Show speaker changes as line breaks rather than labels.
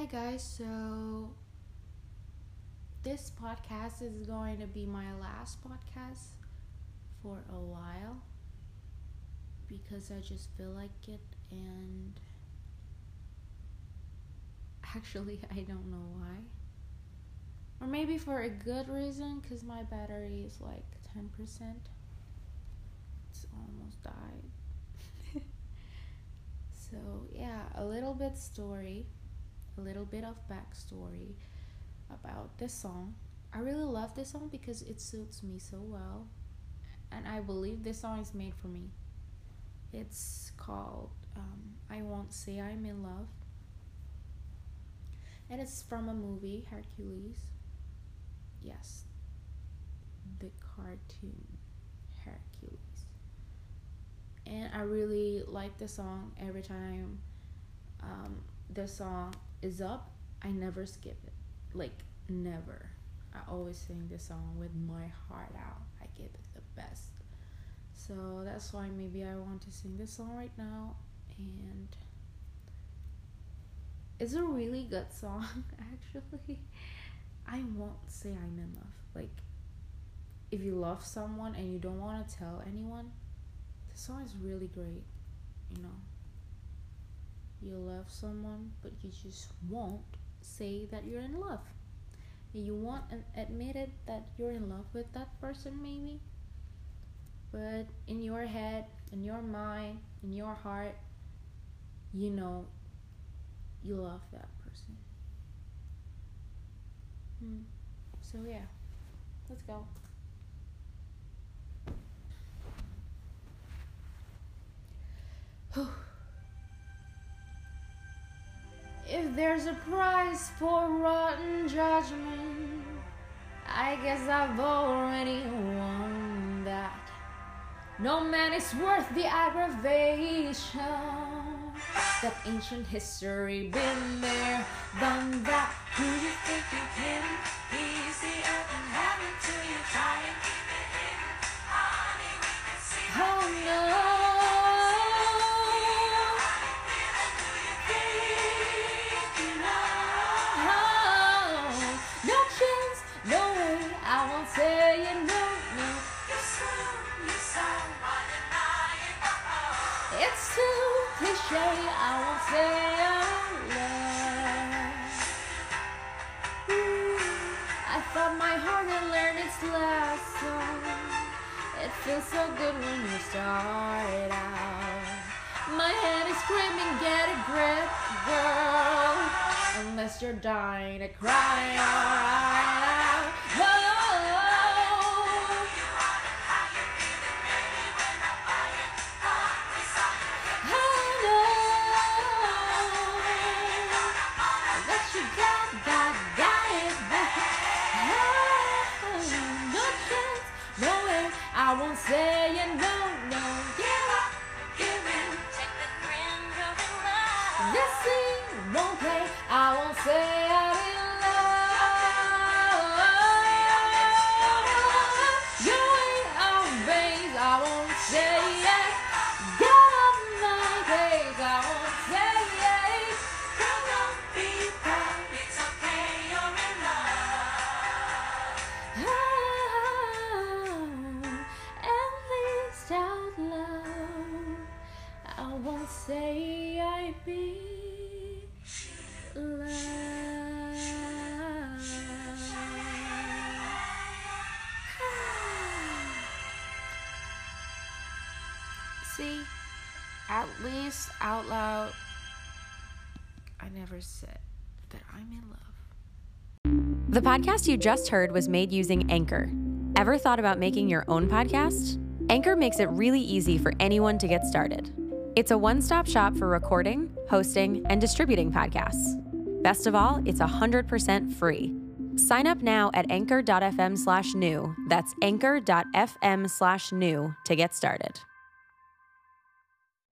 Hi guys, so this podcast is going to be my last podcast for a while because I just feel like it, and actually I don't know why. Or maybe for a good reason, because my battery is like 10%. It's almost died. So yeah, a little bit of backstory about this song. I really love this song because it suits me so well, and I believe this song is made for me. It's called I Won't Say I'm in Love, and it's from a movie, Hercules. Yes, the cartoon Hercules. And I really like the song. Every time the song is up, I never skip it. Like, never. I always sing this song with my heart out. I give it the best. So that's why maybe I want to sing this song right now. And it's a really good song, actually. I won't say I'm in love. Like, if you love someone and you don't want to tell anyone, the song is really great, you know. You love someone, but you just won't say that you're in love. You won't admit it that you're in love with that person, maybe. But in your head, in your mind, in your heart, you know you love that person. So yeah, let's go. If there's a price for rotten judgment, I guess I've already won that. No man is worth the aggravation. That ancient history, been there, done that. Do you think you can? Easy up and heaven till you try and keep it hidden. Honey, we can see. Oh no. Say you no, no. You sound it's too cliche. I won't say I thought my heart had learned its lesson. It feels so good when you start out. My head is screaming, get a grip, girl. Unless you're dying to cry out. I won't say you no, no. Give up, give in. Take the grin, drop it low. This scene won't play. I won't say I'm in love. Your way of veins, I won't say yes. Get off my case, I won't say yes. Don't be proud, it's okay, you're in love. Out loud, I won't say I be loved. See, at least out loud, I never said that I'm in love.
The podcast you just heard was made using Anchor. Ever thought about making your own podcast? Anchor makes it really easy for anyone to get started. It's a one-stop shop for recording, hosting, and distributing podcasts. Best of all, it's 100% free. Sign up now at anchor.fm/new. That's anchor.fm/new to get started.